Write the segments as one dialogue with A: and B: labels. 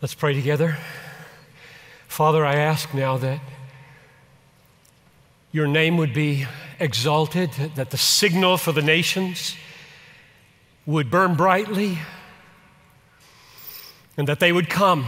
A: Let's pray together. Father, I ask now that your name would be exalted, that the signal for the nations would burn brightly, and that they would come.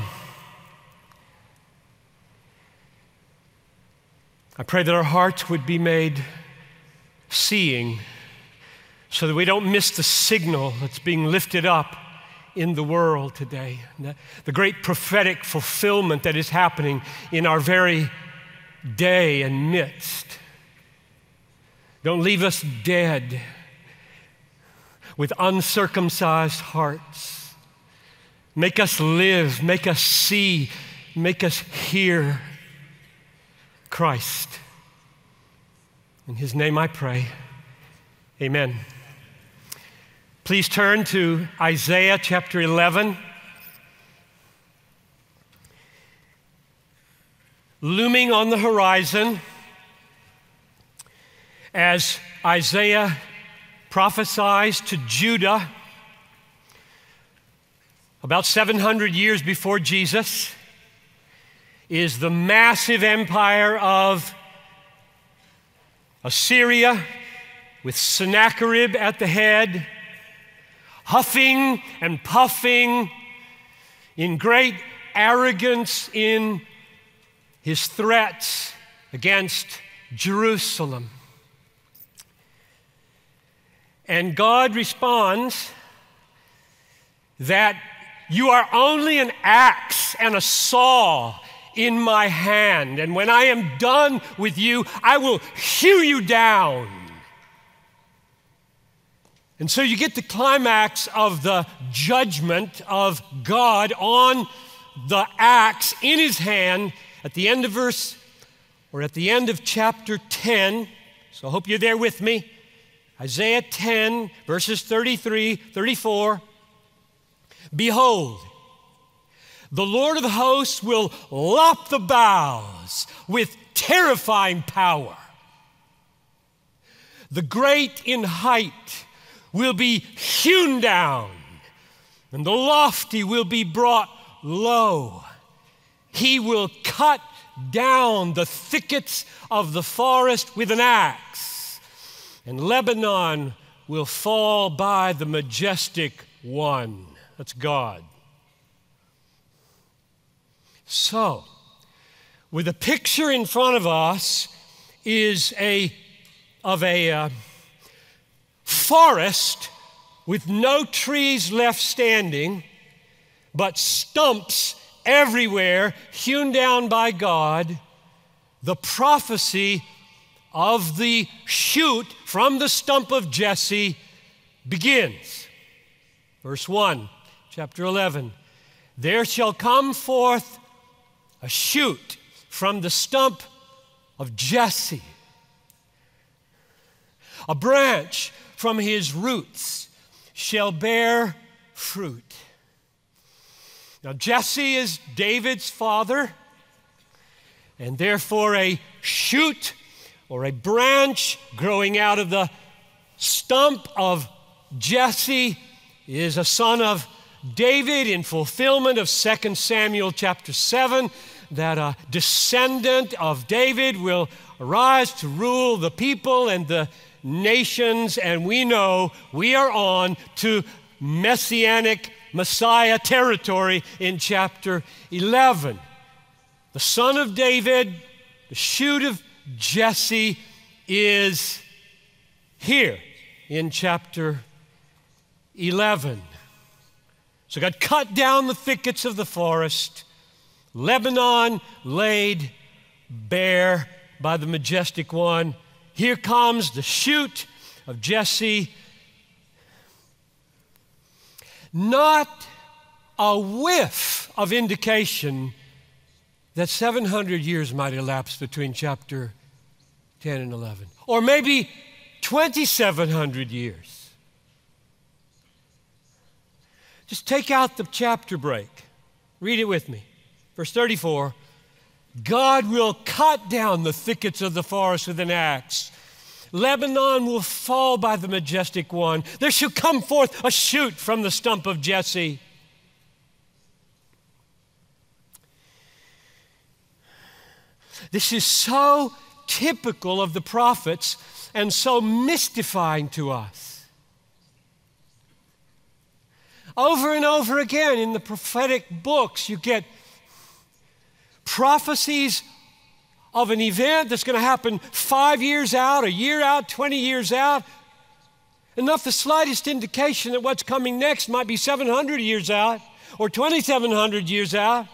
A: I pray that our hearts would be made seeing so that we don't miss the signal that's being lifted up in the world today. The great prophetic fulfillment that is happening in our very day and midst. Don't leave us dead with uncircumcised hearts. Make us live, make us see, make us hear Christ. In his name I pray, amen. Please turn to Isaiah chapter 11. Looming on the horizon as Isaiah prophesies to Judah about 700 years before Jesus is the massive empire of Assyria with Sennacherib at the head, huffing and puffing in great arrogance in his threats against Jerusalem. And God responds that you are only an axe and a saw in my hand, and when I am done with you, I will hew you down. And so you get the climax of the judgment of God on the axe in his hand at the end of at the end of chapter 10. So I hope you're there with me. Isaiah 10, verses 33, 34. Behold, the Lord of hosts will lop the boughs with terrifying power. The great in height will be hewn down, and the lofty will be brought low. He will cut down the thickets of the forest with an axe, and Lebanon will fall by the majestic one. That's God. So, with a picture in front of us is of a forest with no trees left standing, but stumps everywhere hewn down by God. The prophecy of the shoot from the stump of Jesse begins. Verse 1, chapter 11. There shall come forth a shoot from the stump of Jesse, a branch from his roots shall bear fruit. Now, Jesse is David's father, and therefore a shoot or a branch growing out of the stump of Jesse is a son of David in fulfillment of 2 Samuel chapter 7, that a descendant of David will arise to rule the people and the nations, and we know we are on to Messianic Messiah territory in chapter 11. The son of David, the shoot of Jesse, is here in chapter 11. So God cut down the thickets of the forest, Lebanon laid bare by the majestic one. Here comes the shoot of Jesse. Not a whiff of indication that 700 years might elapse between chapter 10 and 11. Or maybe 2,700 years. Just take out the chapter break. Read it with me. Verse 34, God will cut down the thickets of the forest with an axe. Lebanon will fall by the majestic one. There shall come forth a shoot from the stump of Jesse. This is so typical of the prophets and so mystifying to us. Over and over again in the prophetic books, you get prophecies of an event that's going to happen 5 years out, a year out, 20 years out. Enough the slightest indication that what's coming next might be 700 years out or 2,700 years out.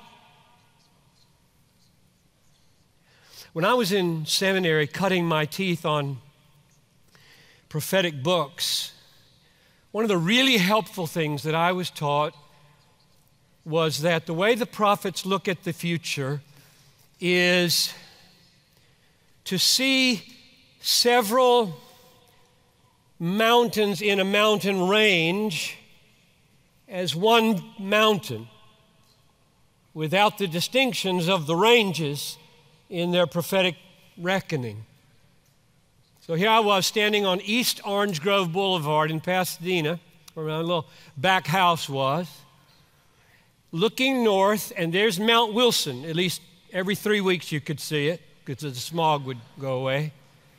A: When I was in seminary cutting my teeth on prophetic books, one of the really helpful things that I was taught was that the way the prophets look at the future is to see several mountains in a mountain range as one mountain without the distinctions of the ranges in their prophetic reckoning. So here I was standing on East Orange Grove Boulevard in Pasadena, where my little back house was, looking north, and there's Mount Wilson. At least every 3 weeks you could see it because the smog would go away.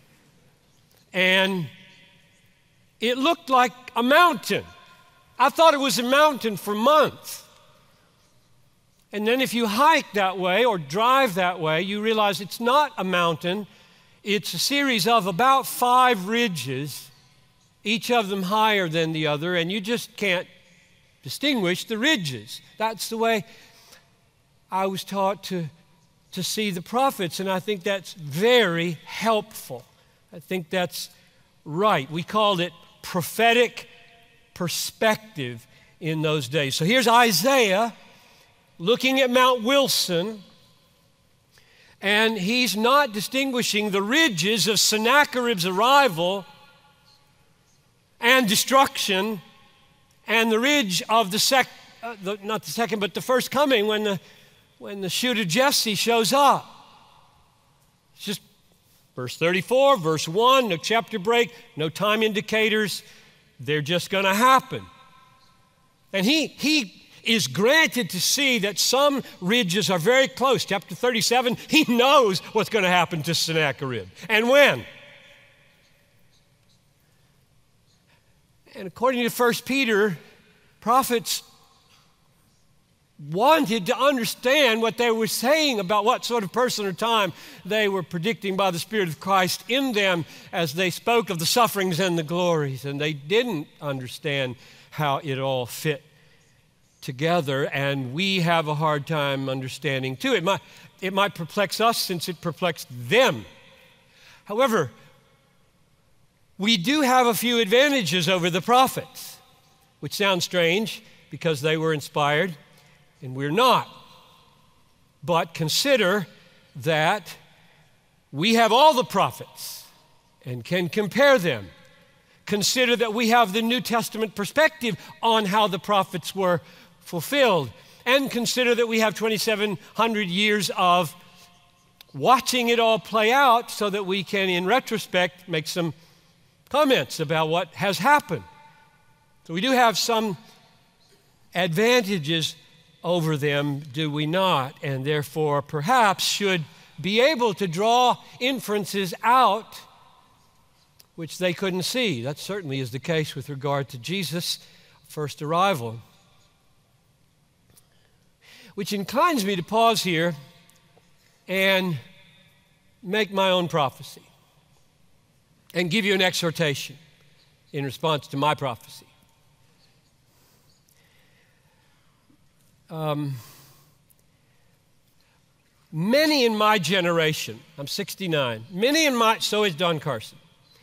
A: And it looked like a mountain. I thought it was a mountain for months. And then if you hike that way or drive that way, you realize it's not a mountain. It's a series of about 5 ridges, each of them higher than the other, and you just can't distinguish the ridges. That's the way I was taught to see the prophets, and I think that's very helpful. I think that's right. We called it prophetic perspective in those days. So here's Isaiah looking at Mount Wilson, and he's not distinguishing the ridges of Sennacherib's arrival and destruction and the ridge of the first coming when the shoot of Jesse shows up. It's just verse 34, verse 1, no chapter break, no time indicators. They're just going to happen. And he is granted to see that some ridges are very close. Chapter 37, he knows what's going to happen to Sennacherib and when. And according to 1 Peter, prophets wanted to understand what they were saying about what sort of person or time they were predicting by the Spirit of Christ in them as they spoke of the sufferings and the glories. And they didn't understand how it all fit together, and we have a hard time understanding too. It might perplex us since it perplexed them. However, we do have a few advantages over the prophets, which sounds strange because they were inspired and we're not. But consider that we have all the prophets and can compare them. Consider that we have the New Testament perspective on how the prophets were fulfilled. And consider that we have 2,700 years of watching it all play out so that we can, in retrospect, make some comments about what has happened. So we do have some advantages over them, do we not? And therefore, perhaps should be able to draw inferences out which they couldn't see. That certainly is the case with regard to Jesus' first arrival. Which inclines me to pause here and make my own prophecy and give you an exhortation in response to my prophecy. Many in my generation, I'm 69, so is Don Carson.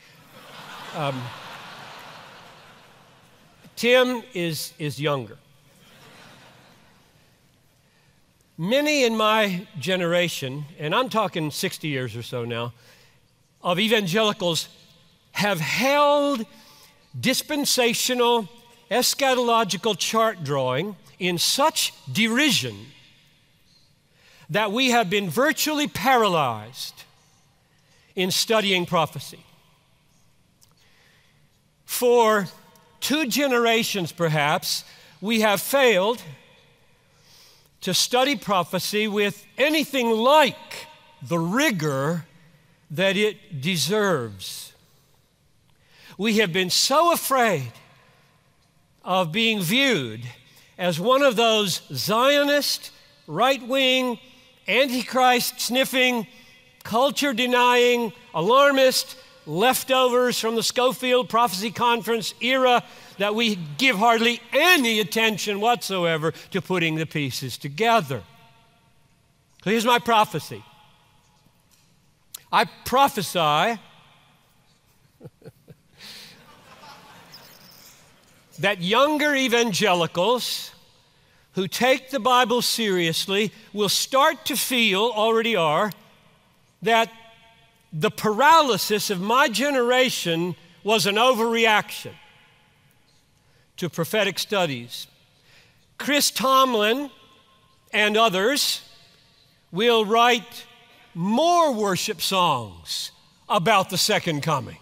A: Tim is younger. Many in my generation, and I'm talking 60 years or so now, of evangelicals have held dispensational eschatological chart drawing in such derision that we have been virtually paralyzed in studying prophecy. For 2 generations, perhaps, we have failed to study prophecy with anything like the rigor that it deserves. We have been so afraid of being viewed as one of those Zionist, right-wing, Antichrist-sniffing, culture-denying, alarmist leftovers from the Schofield Prophecy Conference era that we give hardly any attention whatsoever to putting the pieces together. So here's my prophecy. I prophesy that younger evangelicals who take the Bible seriously will start to feel, already are, that the paralysis of my generation was an overreaction to prophetic studies. Chris Tomlin and others will write more worship songs about the second coming.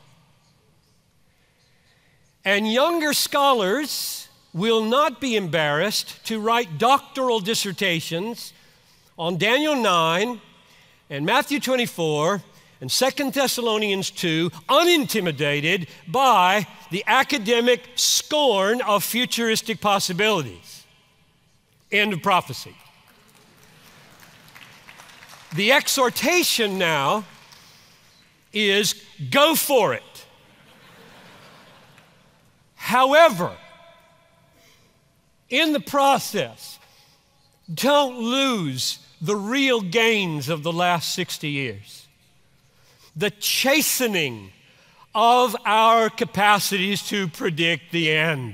A: And younger scholars will not be embarrassed to write doctoral dissertations on Daniel 9 and Matthew 24 and 2 Thessalonians 2, unintimidated by the academic scorn of futuristic possibilities. End of prophecy. The exhortation now is go for it. However, in the process, don't lose the real gains of the last 60 years. The chastening of our capacities to predict the end.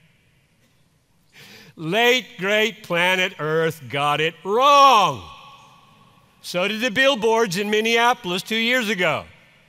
A: Late, great planet Earth got it wrong. So did the billboards in Minneapolis 2 years ago.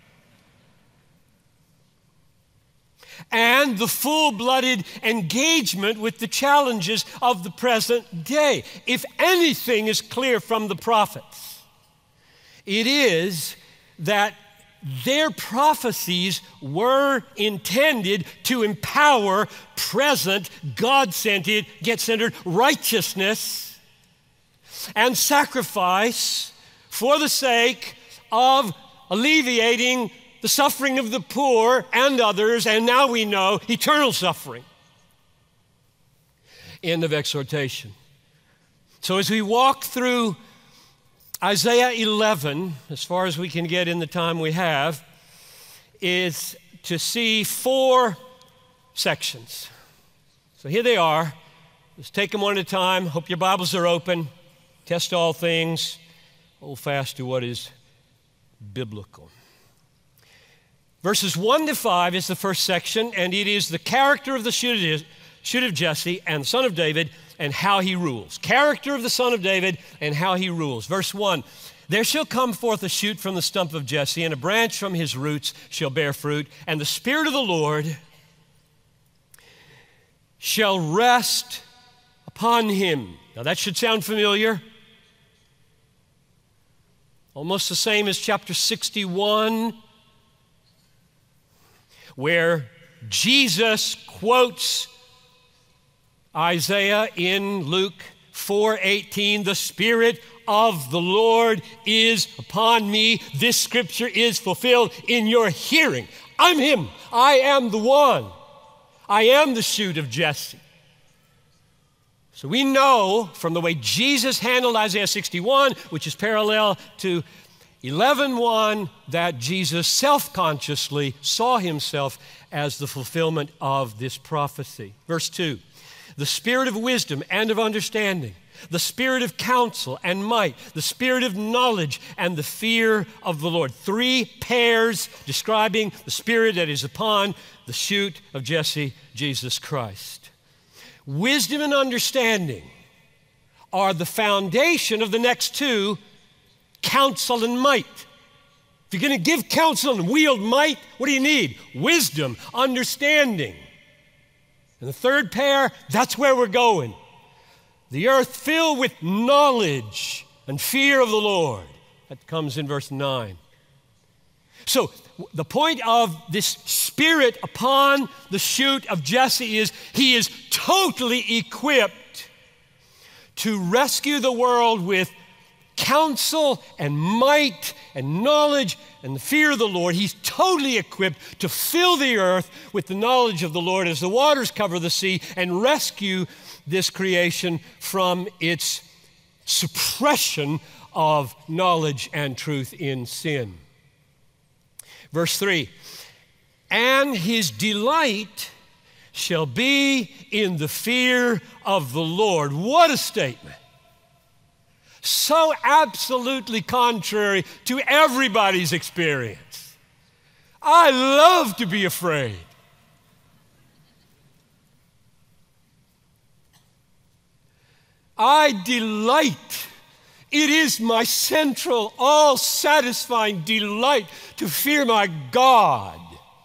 A: And the full-blooded engagement with the challenges of the present day. If anything is clear from the prophets, it is that their prophecies were intended to empower present, God-centered, get-centered righteousness and sacrifice for the sake of alleviating the suffering of the poor and others, and now we know eternal suffering. End of exhortation. So as we walk through Isaiah 11, as far as we can get in the time we have, is to see 4 sections. So here they are. Let's take them one at a time. Hope your Bibles are open. Test all things. Hold fast to what is biblical. Verses 1 to 5 is the first section, and it is the character of the shoot of Jesse and son of David and how he rules. Character of the son of David and how he rules. Verse 1, there shall come forth a shoot from the stump of Jesse, and a branch from his roots shall bear fruit, and the Spirit of the Lord shall rest upon him. Now that should sound familiar. Almost the same as chapter 61, where Jesus quotes Isaiah in Luke 4:18, the Spirit of the Lord is upon me. This scripture is fulfilled in your hearing. I'm him. I am the one. I am the shoot of Jesse. So we know from the way Jesus handled Isaiah 61, which is parallel to 11:1, that Jesus self-consciously saw himself as the fulfillment of this prophecy. Verse 2, the spirit of wisdom and of understanding, the spirit of counsel and might, the spirit of knowledge and the fear of the Lord. 3 pairs describing the spirit that is upon the shoot of Jesse, Jesus Christ. Wisdom and understanding are the foundation of the next 2, counsel and might. If you're going to give counsel and wield might, what do you need? Wisdom, understanding. And the third pair, that's where we're going. The earth filled with knowledge and fear of the Lord. That comes in verse 9. So the point of this spirit upon the shoot of Jesse is he is totally equipped to rescue the world with counsel and might and knowledge and the fear of the Lord. He's totally equipped to fill the earth with the knowledge of the Lord as the waters cover the sea and rescue this creation from its suppression of knowledge and truth in sin. Verse 3, and his delight shall be in the fear of the Lord. What a statement. So absolutely contrary to everybody's experience. I love to be afraid. I delight. It is my central, all-satisfying delight to fear my God.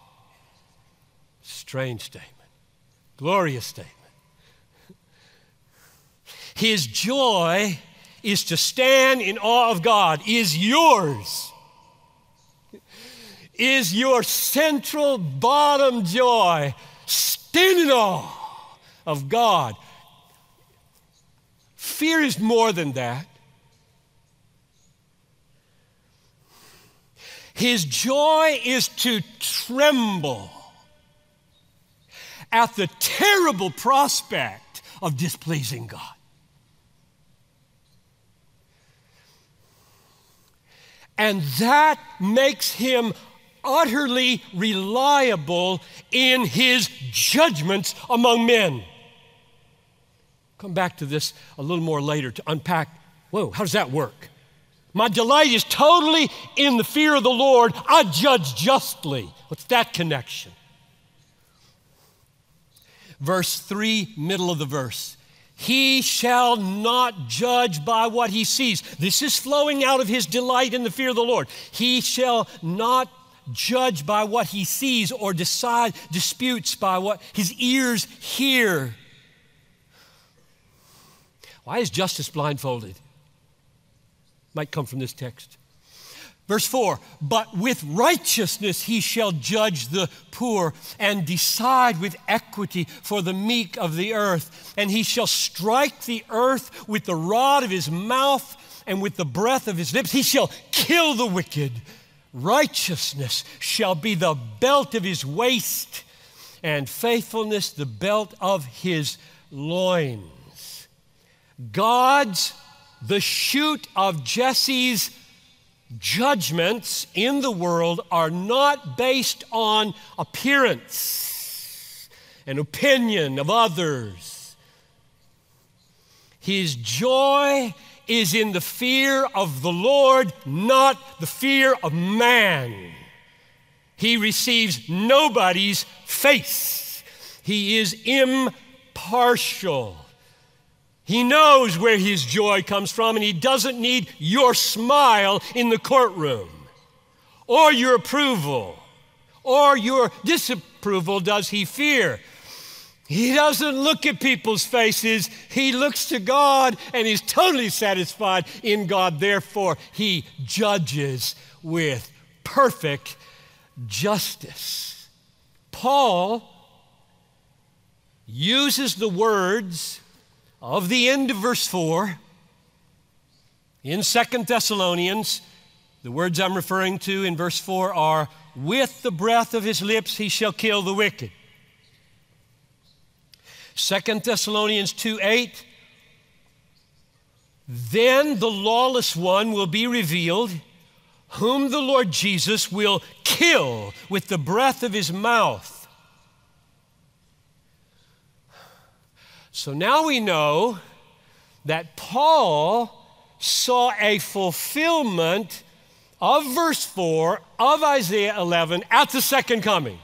A: Strange statement. Glorious statement. His joy is to stand in awe of God. Is yours. Is your central bottom joy stand in awe of God. Fear is more than that. His joy is to tremble at the terrible prospect of displeasing God. And that makes him utterly reliable in his judgments among men. Come back to this a little more later to unpack, whoa, how does that work? My delight is totally in the fear of the Lord. I judge justly. What's that connection? Verse 3, middle of the verse. He shall not judge by what he sees. This is flowing out of his delight in the fear of the Lord. He shall not judge by what he sees or decide disputes by what his ears hear. Why is justice blindfolded? Might come from this text. Verse 4, but with righteousness he shall judge the poor and decide with equity for the meek of the earth. And he shall strike the earth with the rod of his mouth and with the breath of his lips. He shall kill the wicked. Righteousness shall be the belt of his waist, and faithfulness the belt of his loins. God's, the shoot of Jesse's judgments in the world are not based on appearance and opinion of others. His joy is in the fear of the Lord, not the fear of man. He receives nobody's face. He is impartial. He knows where his joy comes from, and he doesn't need your smile in the courtroom or your approval or your disapproval does he fear. He doesn't look at people's faces. He looks to God and is totally satisfied in God. Therefore, he judges with perfect justice. Paul uses the words of the end of verse 4 in 2 Thessalonians. The words I'm referring to in verse 4 are, with the breath of his lips he shall kill the wicked. 2 Thessalonians 2:8, then the lawless one will be revealed, whom the Lord Jesus will kill with the breath of his mouth. So now we know that Paul saw a fulfillment of verse 4 of Isaiah 11 at the second coming.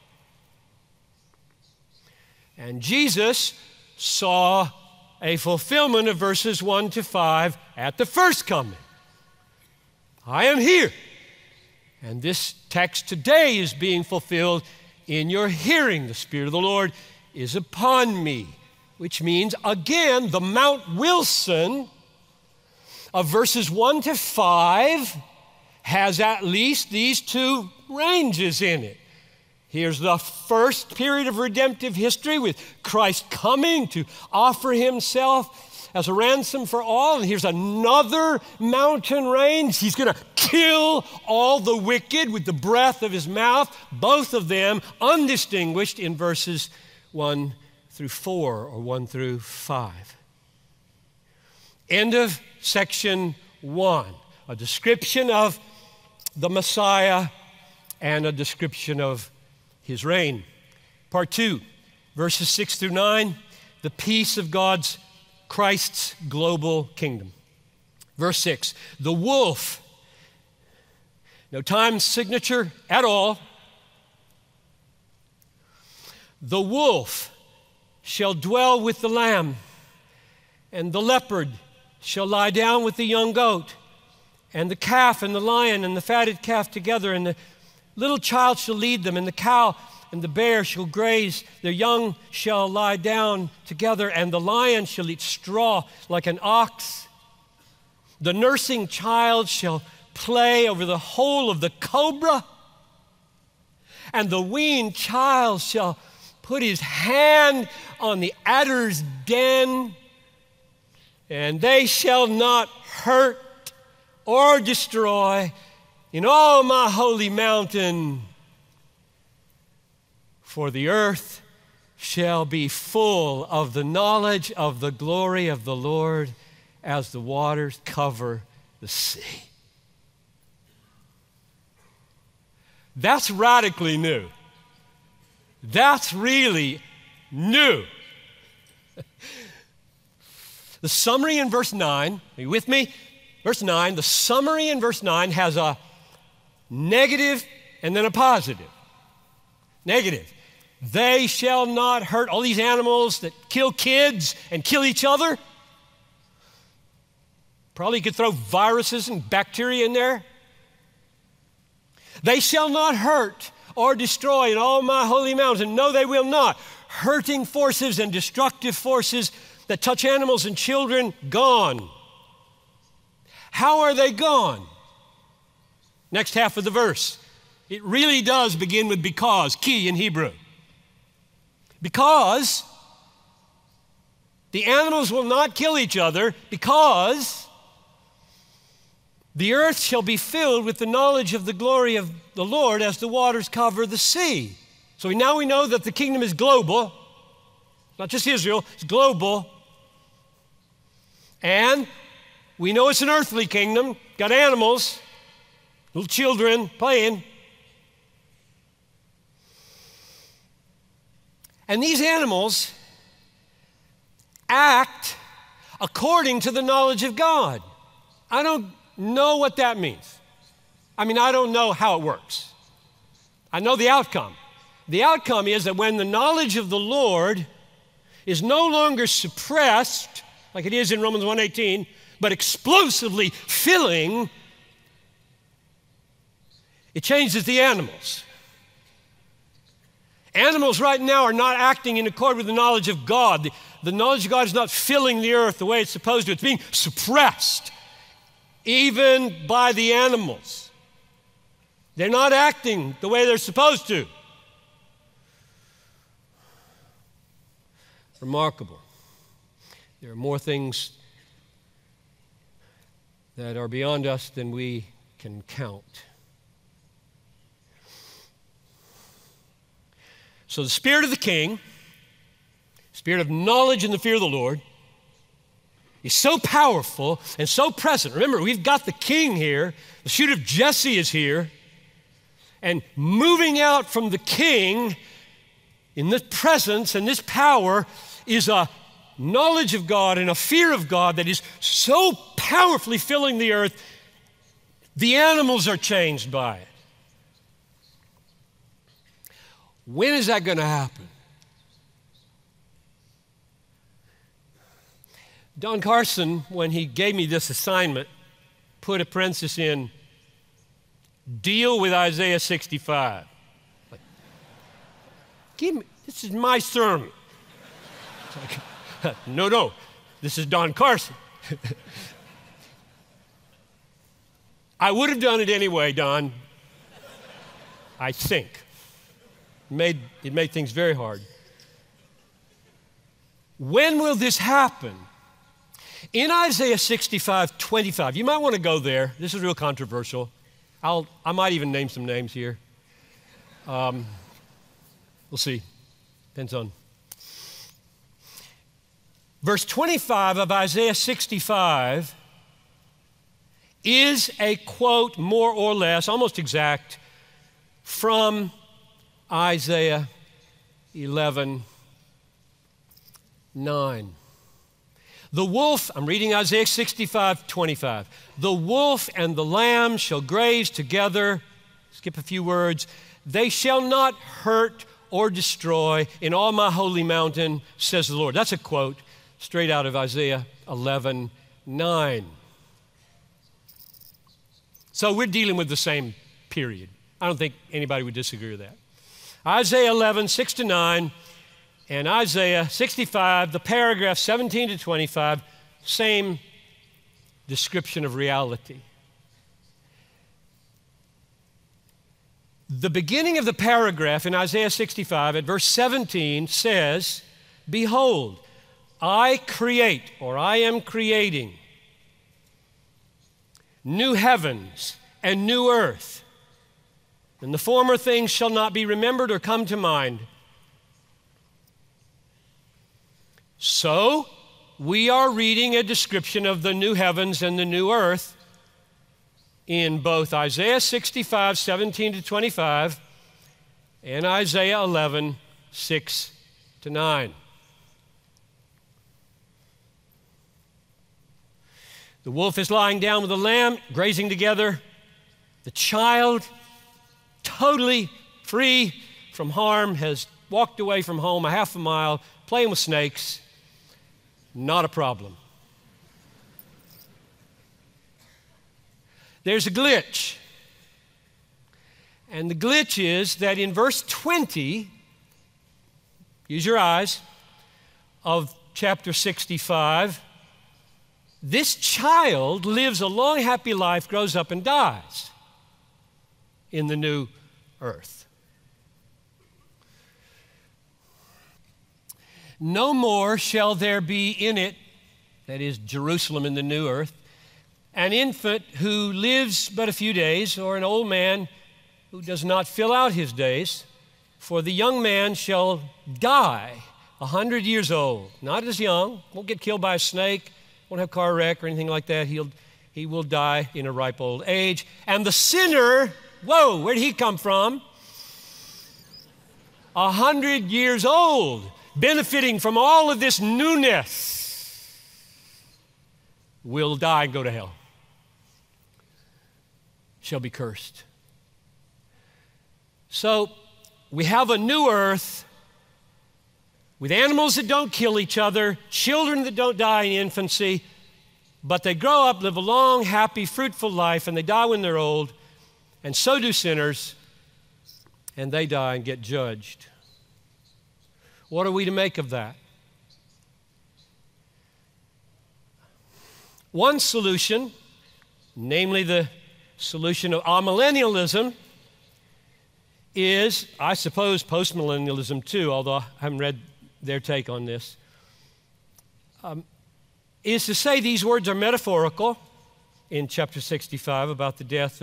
A: And Jesus saw a fulfillment of verses 1 to 5 at the first coming. I am here. And this text today is being fulfilled in your hearing. The Spirit of the Lord is upon me. Which means, again, the Mount Wilson of verses 1 to 5 has at least these two ranges in it. Here's the first period of redemptive history with Christ coming to offer himself as a ransom for all. And here's another mountain range. He's going to kill all the wicked with the breath of his mouth, both of them undistinguished in verses 1 through 4 or 1 through 5. End of section 1, a description of the Messiah and a description of his reign. Part 2, verses 6 through 9, the peace of God's, Christ's global kingdom. Verse 6, the wolf, no time signature at all. The wolf shall dwell with the lamb, and the leopard shall lie down with the young goat, and the calf and the lion and the fatted calf together, and the little child shall lead them, and the cow and the bear shall graze, their young shall lie down together, and the lion shall eat straw like an ox. The nursing child shall play over the hole of the cobra, and the weaned child shall put his hand on the adder's den, and they shall not hurt or destroy in all my holy mountain, for the earth shall be full of the knowledge of the glory of the Lord as the waters cover the sea. That's radically new. That's really new. The summary in verse 9, are you with me? Verse 9, the summary in verse 9 has a negative and then a positive. Negative. They shall not hurt. All these animals that kill kids and kill each other. Probably could throw viruses and bacteria in there. They shall not hurt or destroy in all my holy mountain. No, they will not. Hurting forces and destructive forces that touch animals and children, gone. How are they gone? Next half of the verse. It really does begin with because, ki in Hebrew. Because the animals will not kill each other, because the earth shall be filled with the knowledge of the glory of the Lord as the waters cover the sea. So now we know that the kingdom is global, not just Israel, it's global. And we know it's an earthly kingdom, got animals, little children playing. And these animals act according to the knowledge of God. I don't know what that means. I don't know how it works. I know the outcome. The outcome is that when the knowledge of the Lord is no longer suppressed, like it is in Romans 1:18, but explosively filling, it changes the animals. Animals right now are not acting in accord with the knowledge of God. The knowledge of God is not filling the earth the way it's supposed to. It's being suppressed, even by the animals. They're not acting the way they're supposed to. Remarkable. There are more things that are beyond us than we can count. So the Spirit of the King, Spirit of knowledge and the fear of the Lord, is so powerful and so present. Remember, we've got the King here. The shoot of Jesse is here. And moving out from the King in this presence and this power is a knowledge of God and a fear of God that is so powerfully filling the earth, the animals are changed by it. When is that going to happen? Don Carson, when he gave me this assignment, put a parenthesis in, deal with Isaiah 65. Like, this is my sermon. Like, no, this is Don Carson. I would have done it anyway, Don. I think. It made things very hard. When will this happen? In Isaiah 65:25, you might want to go there. This is real controversial. I might even name some names here. We'll see. Depends on. Verse 25 of Isaiah 65 is a quote, more or less, almost exact, from Isaiah 11:9. The wolf, I'm reading Isaiah 65:25. The wolf and the lamb shall graze together. Skip a few words. They shall not hurt or destroy in all my holy mountain, says the Lord. That's a quote straight out of Isaiah 11:9. So we're dealing with the same period. I don't think anybody would disagree with that. Isaiah 11:6-9, and Isaiah 65, the paragraph 17-25, same description of reality. The beginning of the paragraph in Isaiah 65 at verse 17 says, "Behold, I create," or I am creating, "new heavens and new earth, and the former things shall not be remembered or come to mind." So, we are reading a description of the new heavens and the new earth in both Isaiah 65, 17-25, and Isaiah 11, 6-9. The wolf is lying down with the lamb, grazing together. The child, totally free from harm, has walked away from home a half a mile, playing with snakes. Not a problem. There's a glitch. And the glitch is that in verse 20, use your eyes, of chapter 65, this child lives a long, happy life, grows up, and dies in the new earth. No more shall there be in it, that is Jerusalem in the new earth, an infant who lives but a few days, or an old man who does not fill out his days, for the young man shall die 100 years old, not as young, won't get killed by a snake, won't have a car wreck or anything like that. He will die in a ripe old age. And the sinner, whoa, where did he come from? 100 years old, benefiting from all of this newness, will die and go to hell, shall be cursed. So we have a new earth with animals that don't kill each other, children that don't die in infancy, but they grow up, live a long, happy, fruitful life, and they die when they're old, and so do sinners, and they die and get judged. What are we to make of that? One solution, namely the solution of amillennialism, is, I suppose, postmillennialism too, although I haven't read their take on this, is to say these words are metaphorical in chapter 65 about the death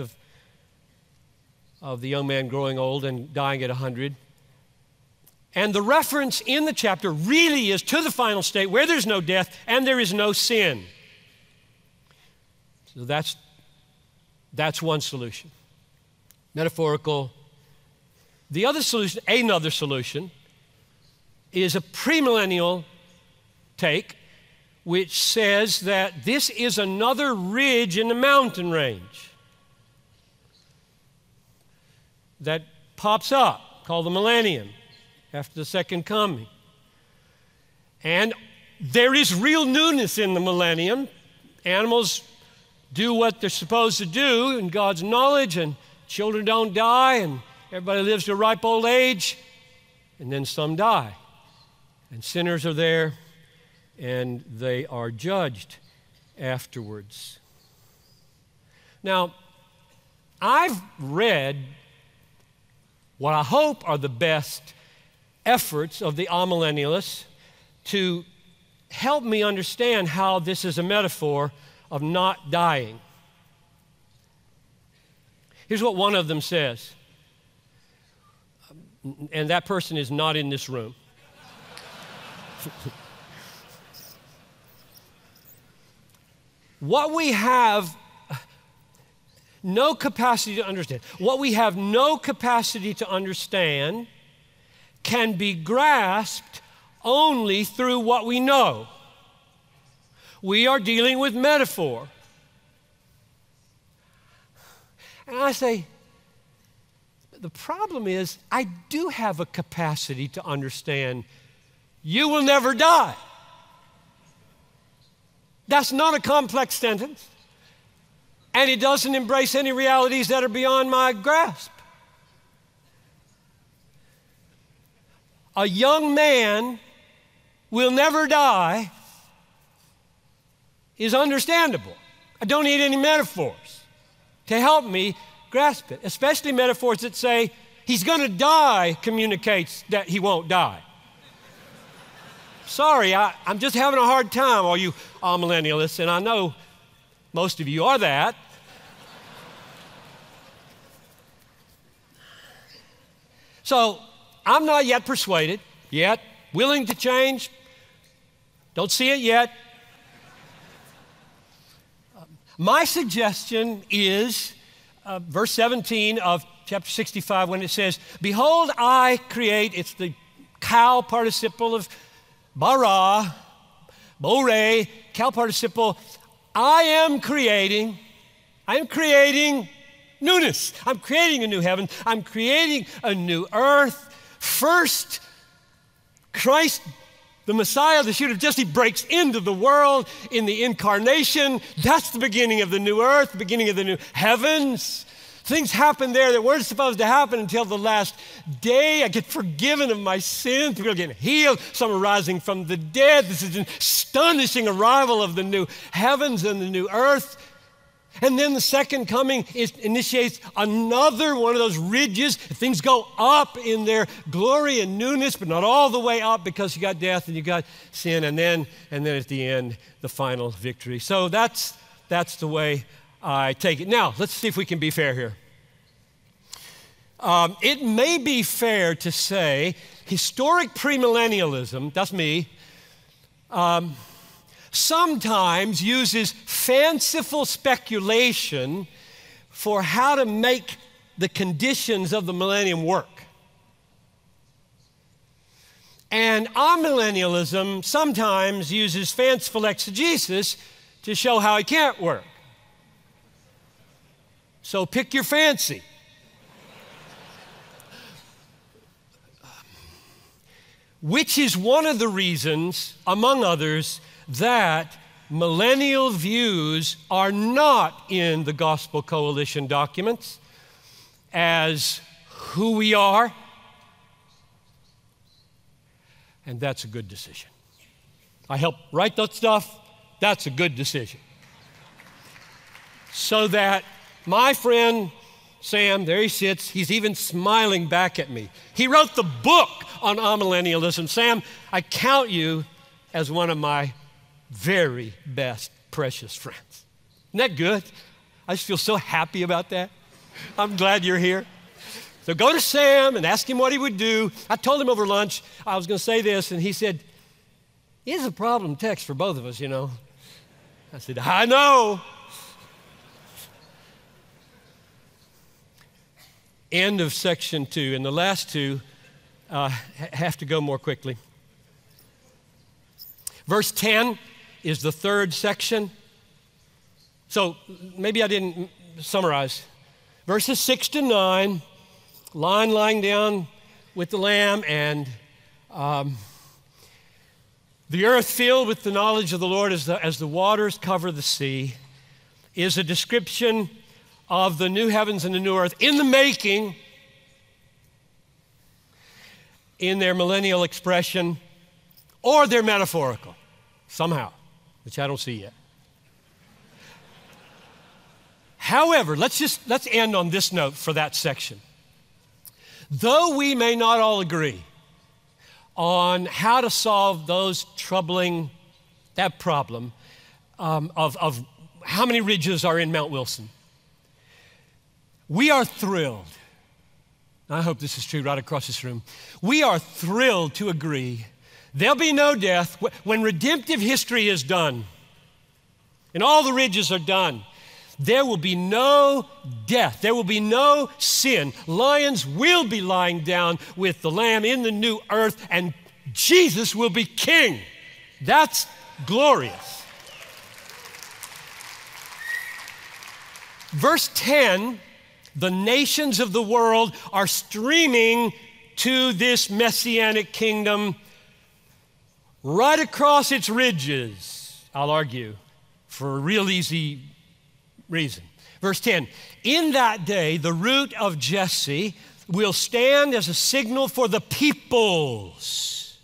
A: of the young man growing old and dying at 100. And the reference in the chapter really is to the final state where there's no death and there is no sin. So that's one solution. Metaphorical. The other solution, another solution, is a premillennial take, which says that this is another ridge in the mountain range that pops up, called the millennium, after the second coming. And there is real newness in the millennium. Animals do what they're supposed to do in God's knowledge, and children don't die, and everybody lives to a ripe old age, and then some die. And sinners are there, and they are judged afterwards. Now, I've read what I hope are the best efforts of the amillennialists to help me understand how this is a metaphor of not dying. Here's what one of them says, and that person is not in this room. What we have no capacity to understand, what we have no capacity to understand can be grasped only through what we know. We are dealing with metaphor. And I say, the problem is, I do have a capacity to understand you will never die. That's not a complex sentence, and it doesn't embrace any realities that are beyond my grasp. A young man will never die is understandable. I don't need any metaphors to help me grasp it, especially metaphors that say he's going to die communicates that he won't die. Sorry, I'm just having a hard time, all you millennialists, and I know most of you are that. So I'm not yet persuaded, yet, willing to change. Don't see it yet. My suggestion is verse 17 of chapter 65 when it says, behold, I create, it's the cow participle of bara, bore, cow participle. I am creating newness. I'm creating a new heaven. I'm creating a new earth. First, Christ, the Messiah, the shoot of Jesse, breaks into the world in the incarnation. That's the beginning of the new earth, the beginning of the new heavens. Things happen there that weren't supposed to happen until the last day. I get forgiven of my sins. People get healed. Some are rising from the dead. This is an astonishing arrival of the new heavens and the new earth. And then the second coming initiates another one of those ridges. Things go up in their glory and newness, but not all the way up because you got death and you got sin. And then at the end, the final victory. So that's the way I take it. Now, let's see if we can be fair here. It may be fair to say historic premillennialism, that's me, sometimes uses fanciful speculation for how to make the conditions of the millennium work. And amillennialism sometimes uses fanciful exegesis to show how it can't work. So pick your fancy. Which is one of the reasons, among others, that millennial views are not in the Gospel Coalition documents as who we are. And that's a good decision. I helped write that stuff. That's a good decision. So that my friend Sam, there he sits, he's even smiling back at me. He wrote the book on amillennialism. Sam, I count you as one of my very best, precious friends. Isn't that good? I just feel so happy about that. I'm glad you're here. So go to Sam and ask him what he would do. I told him over lunch I was going to say this, and he said, "It's a problem text for both of us, you know." I said, "I know." End of section 2, and the last two have to go more quickly. Verse 10 is the third section. So maybe I didn't summarize. Verses 6 to 9, lion lying down with the lamb, and the earth filled with the knowledge of the Lord as the waters cover the sea, is a description of the new heavens and the new earth in the making, in their millennial expression, or they're metaphorical somehow, which I don't see yet. However, let's end on this note for that section. Though we may not all agree on how to solve those troubling that problem of how many ridges are in Mount Wilson. We are thrilled. I hope this is true right across this room. We are thrilled to agree there'll be no death when redemptive history is done and all the ridges are done. There will be no death. There will be no sin. Lions will be lying down with the Lamb in the new earth, and Jesus will be king. That's glorious. Verse 10, the nations of the world are streaming to this messianic kingdom right across its ridges, I'll argue, for a real easy reason. Verse 10, in that day, the root of Jesse will stand as a signal for the peoples.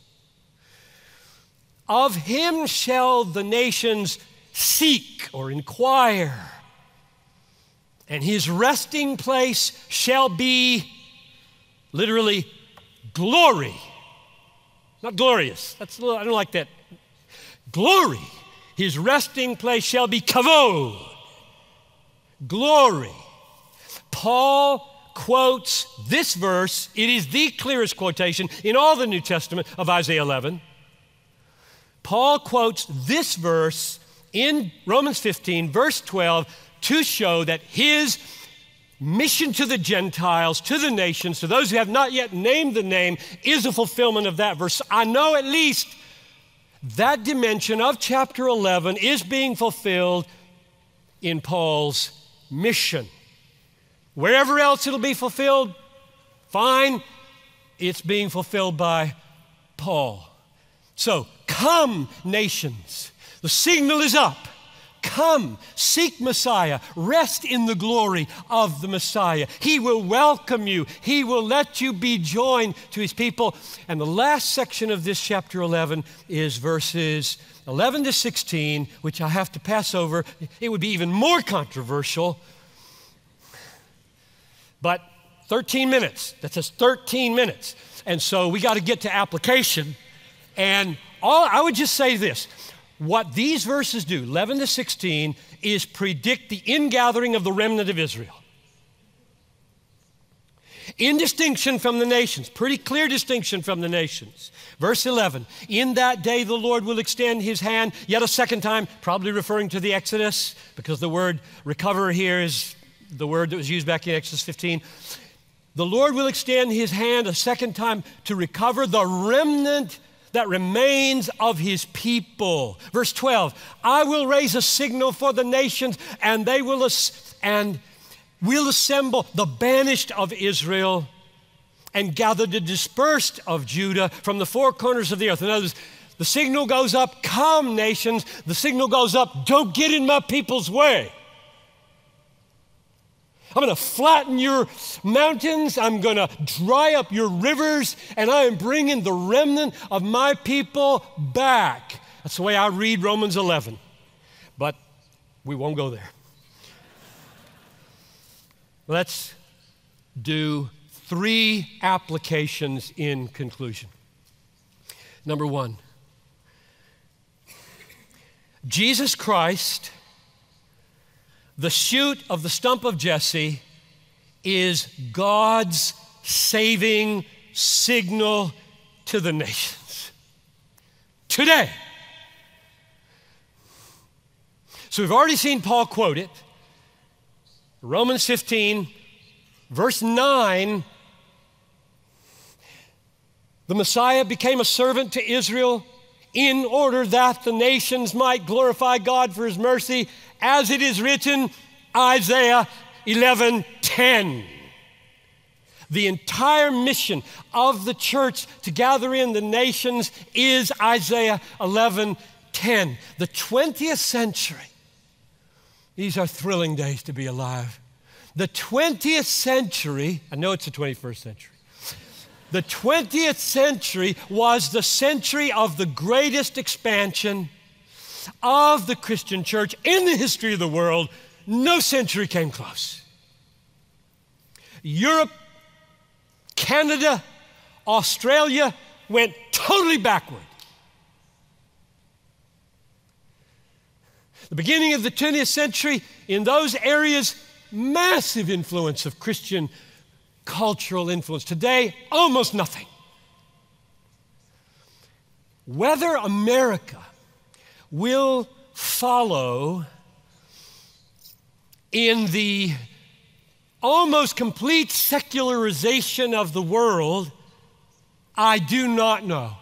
A: Of him shall the nations seek or inquire, and his resting place shall be literally glory. Not glorious. I don't like that. Glory. His resting place shall be kavod. Glory. Paul quotes this verse. It is the clearest quotation in all the New Testament of Isaiah 11. Paul quotes this verse in Romans 15, verse 12, to show that his mission to the Gentiles, to the nations, to those who have not yet named the name, is a fulfillment of that verse. I know at least that dimension of chapter 11 is being fulfilled in Paul's mission. Wherever else it'll be fulfilled, fine. It's being fulfilled by Paul. So, come, nations. The signal is up. Come, seek Messiah. Rest in the glory of the Messiah. He will welcome you. He will let you be joined to his people. And the last section of this chapter 11 is verses 11 to 16, which I have to pass over. It would be even more controversial. But 13 minutes. That says 13 minutes. And so we got to get to application. And I would just say this. What these verses do, 11 to 16, is predict the ingathering of the remnant of Israel. In distinction from the nations, pretty clear distinction from the nations. Verse 11, in that day the Lord will extend his hand yet a second time, probably referring to the Exodus, because the word recover here is the word that was used back in Exodus 15. The Lord will extend his hand a second time to recover the remnant that remains of his people. Verse 12, I will raise a signal for the nations, and they will assemble the banished of Israel and gather the dispersed of Judah from the four corners of the earth. In other words, the signal goes up, come nations. The signal goes up, don't get in my people's way. I'm going to flatten your mountains. I'm going to dry up your rivers, and I am bringing the remnant of my people back. That's the way I read Romans 11. But we won't go there. Let's do 3 applications in conclusion. Number 1, Jesus Christ, the shoot of the stump of Jesse, is God's saving signal to the nations today. So we've already seen Paul quote it. Romans 15, verse 9, the Messiah became a servant to Israel in order that the nations might glorify God for his mercy, as it is written, Isaiah 11:10. The entire mission of the church to gather in the nations is Isaiah 11:10. The 20th century. These are thrilling days to be alive. The 20th century, I know it's the 21st century. The 20th century was the century of the greatest expansion of the Christian church in the history of the world. No century came close. Europe, Canada, Australia went totally backward. The beginning of the 20th century, in those areas, massive influence of Christian cultural influence. Today, almost nothing. Whether America will follow in the almost complete secularization of the world, I do not know.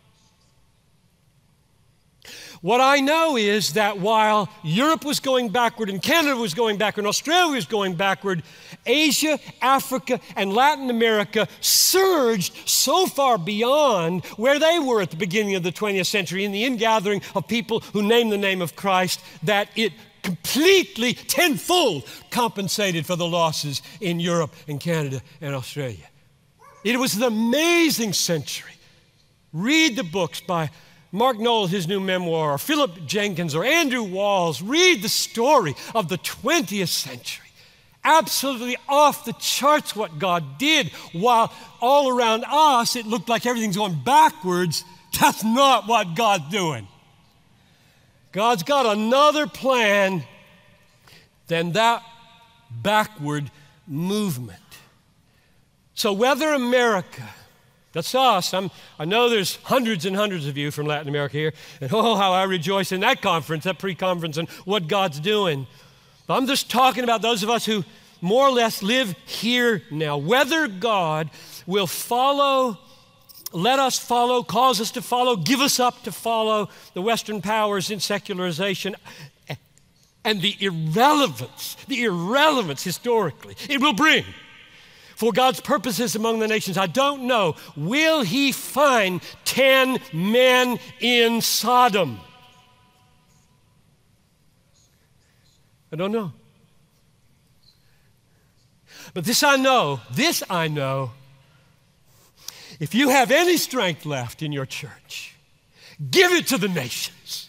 A: What I know is that while Europe was going backward and Canada was going backward and Australia was going backward, Asia, Africa, and Latin America surged so far beyond where they were at the beginning of the 20th century in the ingathering of people who named the name of Christ that it completely tenfold compensated for the losses in Europe and Canada and Australia. It was an amazing century. Read the books by Mark Noll, his new memoir, or Philip Jenkins, or Andrew Walls. Read the story of the 20th century. Absolutely off the charts what God did, while all around us it looked like everything's going backwards. That's not what God's doing. God's got another plan than that backward movement. So whether America, that's us. I know there's hundreds and hundreds of you from Latin America here, and oh, how I rejoice in that conference, that pre-conference, and what God's doing. But I'm just talking about those of us who more or less live here now. Whether God will follow, let us follow, cause us to follow, give us up to follow the Western powers in secularization and the irrelevance historically it will bring for God's purposes among the nations, I don't know. Will he find 10 men in Sodom? I don't know. But this I know, if you have any strength left in your church, give it to the nations.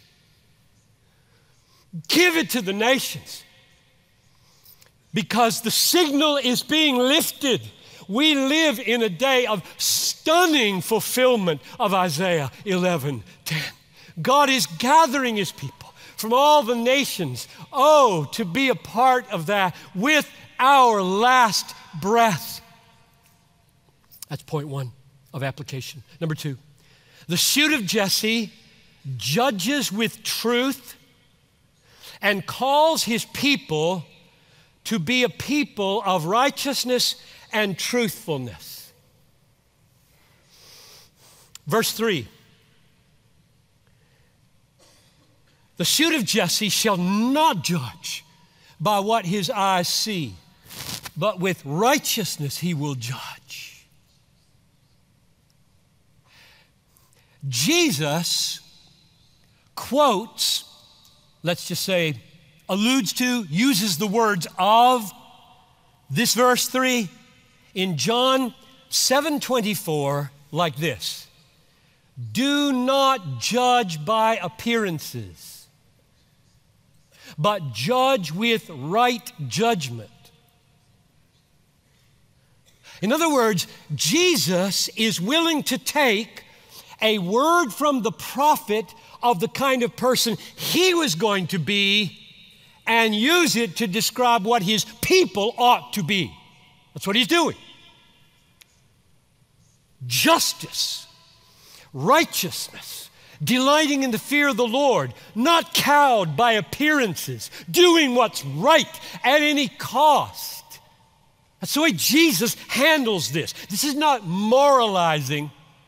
A: Give it to the nations. Because the signal is being lifted. We live in a day of stunning fulfillment of Isaiah 11:10. God is gathering his people from all the nations, to be a part of that with our last breath. That's point one of application. Number two, the shoot of Jesse judges with truth and calls his people to be a people of righteousness and truthfulness. Verse 3. The shoot of Jesse shall not judge by what his eyes see, but with righteousness he will judge. Jesus quotes, let's just say, alludes to, uses the words of this verse 3 in John 7:24 like this: do not judge by appearances, but judge with right judgment. In other words, Jesus is willing to take a word from the prophet of the kind of person he was going to be and use it to describe what his people ought to be. That's what he's doing. Justice, righteousness, delighting in the fear of the Lord, not cowed by appearances, doing what's right at any cost. That's the way Jesus handles this. This is not moralizing.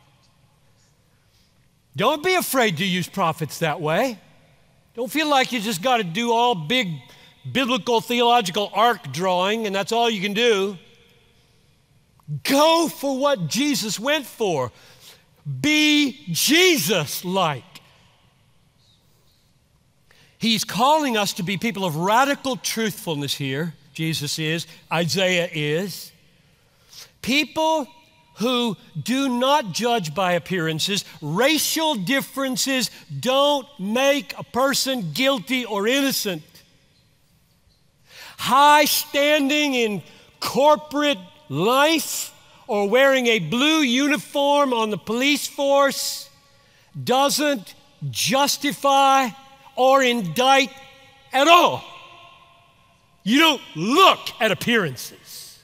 A: Don't be afraid to use prophets that way. Don't feel like you just got to do all big biblical theological arc drawing and that's all you can do. Go for what Jesus went for. Be Jesus-like. He's calling us to be people of radical truthfulness here. Jesus is, Isaiah is. People who do not judge by appearances. Racial differences don't make a person guilty or innocent. High standing in corporate life or wearing a blue uniform on the police force doesn't justify or indict at all. You don't look at appearances.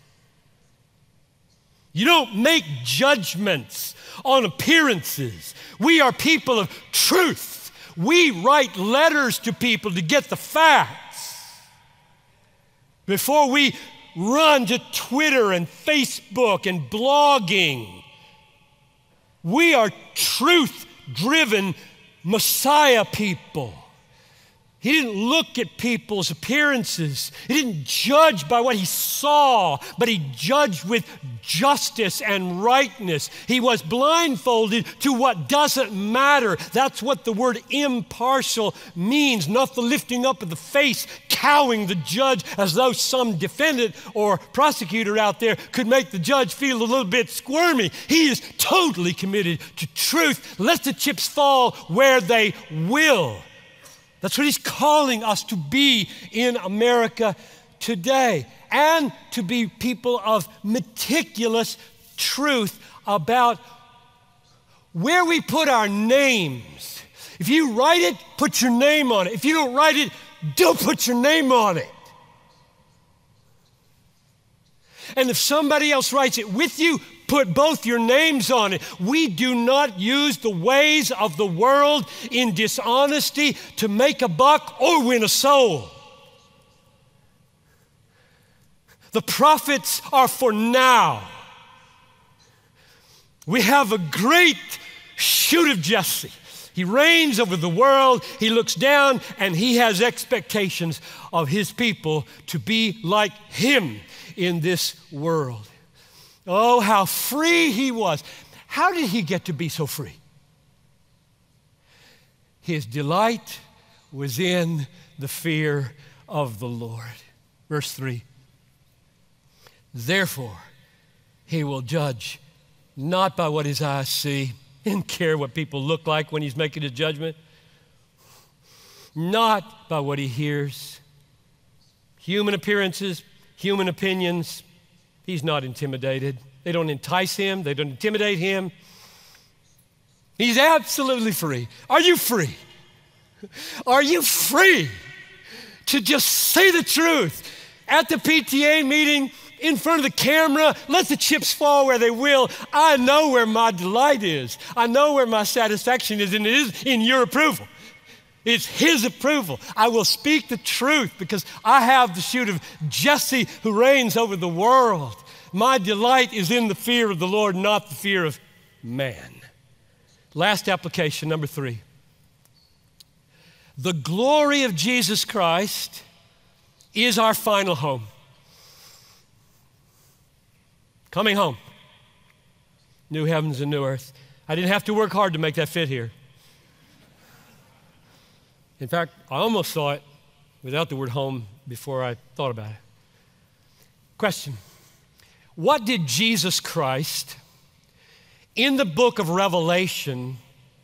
A: You don't make judgments on appearances. We are people of truth. We write letters to people to get the facts before we run to Twitter and Facebook and blogging. We are truth-driven Messiah people. He didn't look at people's appearances. He didn't judge by what he saw, but he judged with justice and rightness. He was blindfolded to what doesn't matter. That's what the word impartial means, not the lifting up of the face, cowing the judge as though some defendant or prosecutor out there could make the judge feel a little bit squirmy. He is totally committed to truth. Let the chips fall where they will. That's what he's calling us to be in America today, and to be people of meticulous truth about where we put our names. If you write it, put your name on it. If you don't write it, don't put your name on it. And if somebody else writes it with you, put both your names on it. We do not use the ways of the world in dishonesty to make a buck or win a soul. The prophets are for now. We have a great shoot of Jesse. He reigns over the world. He looks down and he has expectations of his people to be like him in this world. Oh, how free he was. How did he get to be so free? His delight was in the fear of the Lord. Verse 3. Therefore, he will judge not by what his eyes see. He didn't care what people look like when he's making his judgment. Not by what he hears. Human appearances, human opinions. He's not intimidated. They don't entice him. They don't intimidate him. He's absolutely free. Are you free? Are you free to just say the truth at the PTA meeting, in front of the camera? Let the chips fall where they will. I know where my delight is. I know where my satisfaction is, and it is in your approval. It's his approval. I will speak the truth because I have the shoot of Jesse who reigns over the world. My delight is in the fear of the Lord, not the fear of man. Last application, number 3. The glory of Jesus Christ is our final home. Coming home. New heavens and new earth. I didn't have to work hard to make that fit here. In fact, I almost saw it without the word home before I thought about it. Question. What did Jesus Christ in the book of Revelation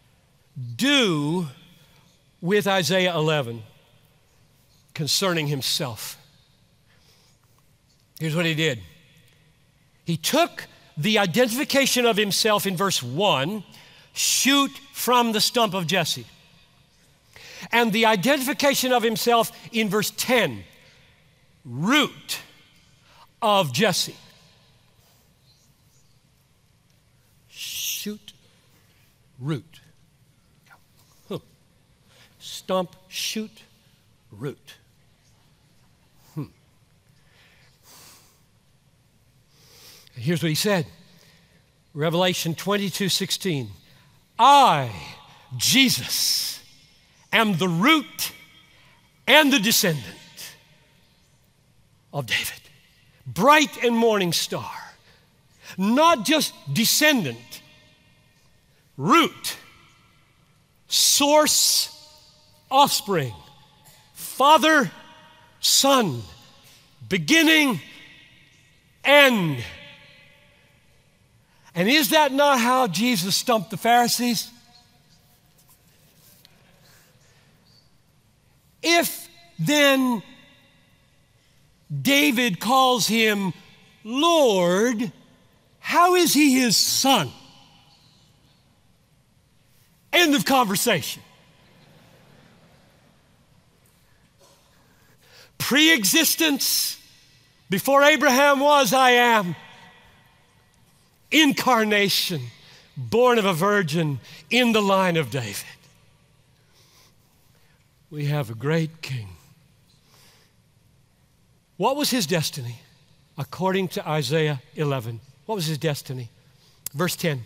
A: do with Isaiah 11 concerning himself? Here's what he did. He took the identification of himself in verse 1, shoot from the stump of Jesse, and the identification of himself in verse 10, root of Jesse. Shoot, root. Stump, shoot, root. Here's what he said. Revelation 22:16. I, Jesus, am the root and the descendant of David. Bright and morning star. Not just descendant. Root. Source, offspring. Father, son. Beginning, end. And is that not how Jesus stumped the Pharisees? If then David calls him Lord, how is he his son? End of conversation. Pre-existence, before Abraham was, I am. Incarnation, born of a virgin in the line of David. We have a great king. What was his destiny? According to Isaiah 11. What was his destiny? Verse 10.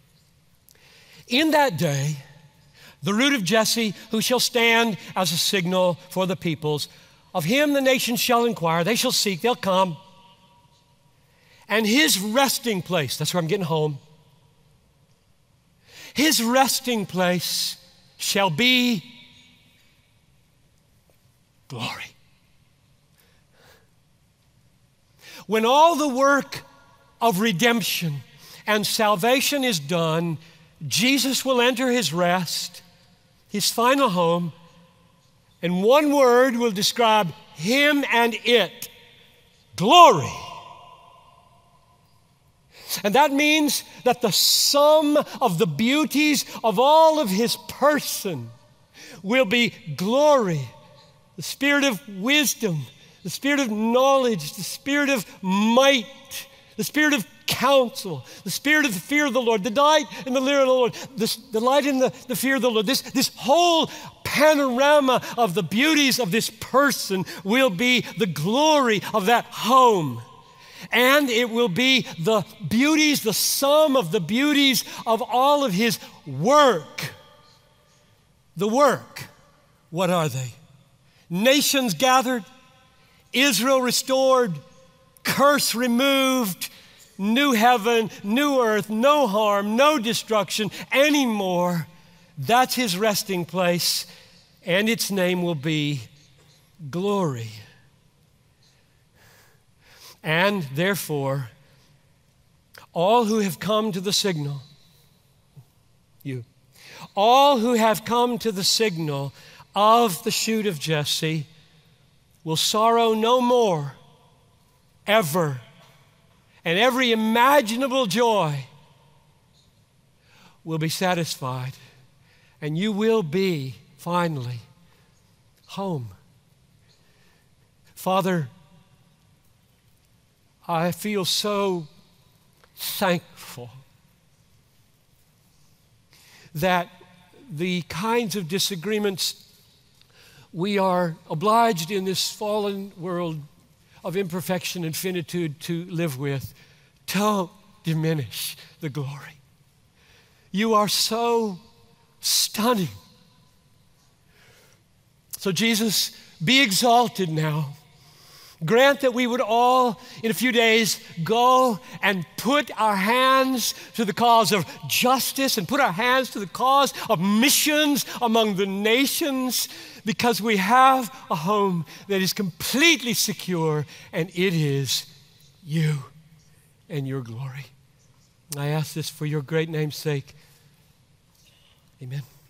A: In that day, the root of Jesse, who shall stand as a signal for the peoples, of him the nations shall inquire, they shall seek, they'll come. And his resting place, that's where I'm getting home, his resting place shall be glory. When all the work of redemption and salvation is done, Jesus will enter his rest, his final home, and one word will describe him and it: glory. And that means that the sum of the beauties of all of his person will be glory. The spirit of wisdom, the spirit of knowledge, the spirit of might, the spirit of counsel, the spirit of the fear of the Lord, the delight in the fear of the Lord, the delight in the fear of the Lord. This whole panorama of the beauties of this person will be the glory of that home. And it will be the beauties, the sum of the beauties of all of his work. The work, what are they? Nations gathered, Israel restored, curse removed, new heaven, new earth, no harm, no destruction anymore. That's his resting place, and its name will be glory. And therefore, all who have come to the signal, all who have come to the signal of the shoot of Jesse will sorrow no more, ever. And every imaginable joy will be satisfied. And you will be, finally, home. Father, I feel so thankful that the kinds of disagreements we are obliged in this fallen world of imperfection and finitude to live with don't diminish the glory. You are so stunning. So Jesus, be exalted now. Grant that we would all, in a few days, go and put our hands to the cause of justice and put our hands to the cause of missions among the nations, because we have a home that is completely secure, and it is you and your glory. I ask this for your great name's sake. Amen.